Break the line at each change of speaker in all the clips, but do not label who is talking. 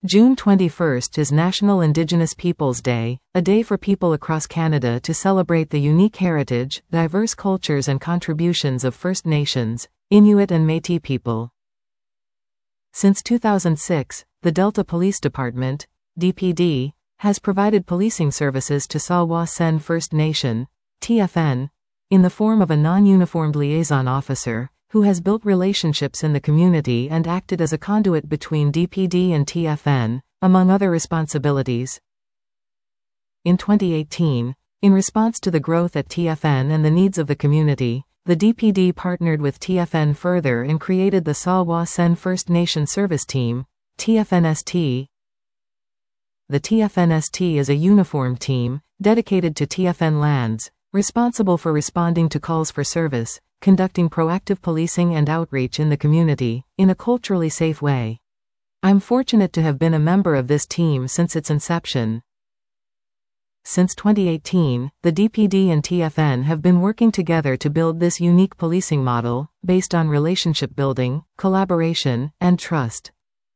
June 21st is National Indigenous Peoples Day, a day for people across Canada to celebrate the unique heritage, diverse cultures and contributions of First Nations, Inuit and Métis people. Since 2006, the Delta Police Department, DPD, has provided policing services to Tsawwassen First Nation, TFN, in the form of a non-uniformed liaison officer, who has built relationships in the community and acted as a conduit between DPD and TFN, among other responsibilities. In 2018, in response to the growth at TFN and the needs of the community, the DPD partnered with TFN further and created the Tsawwassen First Nation Service Team, TFNST. The TFNST is a uniformed team, dedicated to TFN lands, responsible for responding to calls for service, conducting proactive policing and outreach in the community, in a culturally safe way. I'm fortunate to have been a member of this team since its inception. Since 2018, the DPD and TFN have been working together to build this unique policing model, based on relationship building, collaboration, and trust.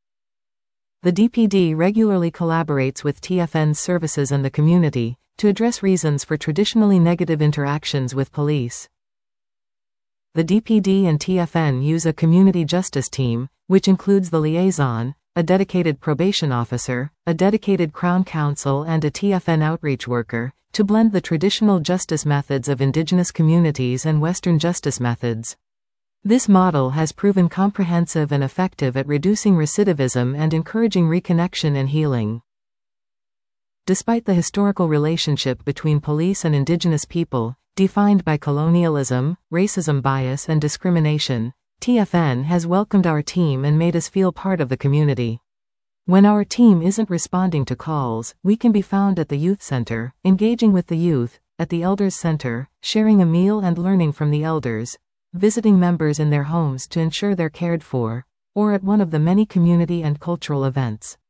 The DPD regularly collaborates with TFN's services and the community, to address reasons for traditionally negative interactions with police. The DPD and TFN use a community justice team, which includes the liaison, a dedicated probation officer, a dedicated Crown Counsel and a TFN outreach worker, to blend the traditional justice methods of Indigenous communities and Western justice methods. This model has proven comprehensive and effective at reducing recidivism and encouraging reconnection and healing. Despite the historical relationship between police and Indigenous people, defined by colonialism, racism bias and discrimination, TFN has welcomed our team and made us feel part of the community. When our team isn't responding to calls, we can be found at the youth center, engaging with the youth, at the elders center, sharing a meal and learning from the elders, visiting members in their homes to ensure they're cared for, or at one of the many community and cultural events.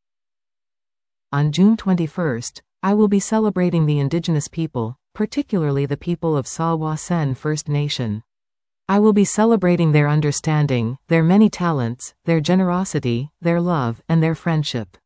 On June 21st, I will be celebrating the Indigenous people, particularly the people of Tsawwassen First Nation. I will be celebrating their understanding, their many talents, their generosity, their love, and their friendship.